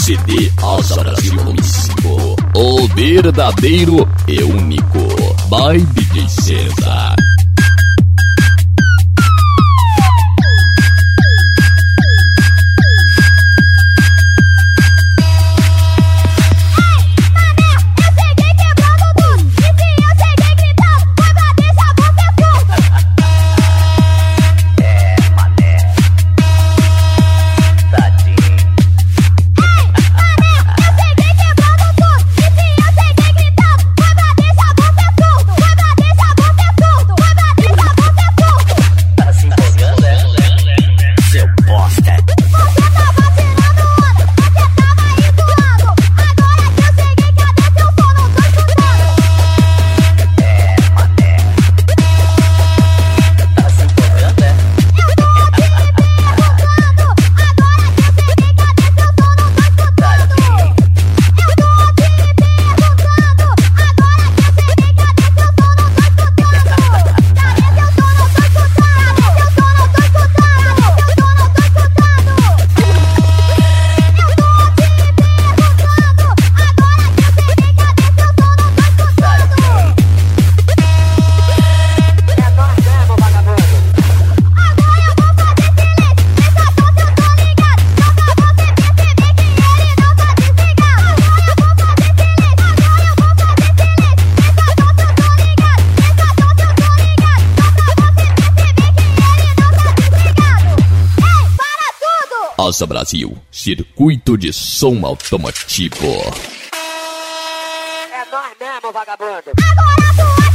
CD Asa Brasil 5. O verdadeiro e único. By DJ César. Asa Brasil, circuito de som automotivo. É nós mesmo, vagabundo. Agora tu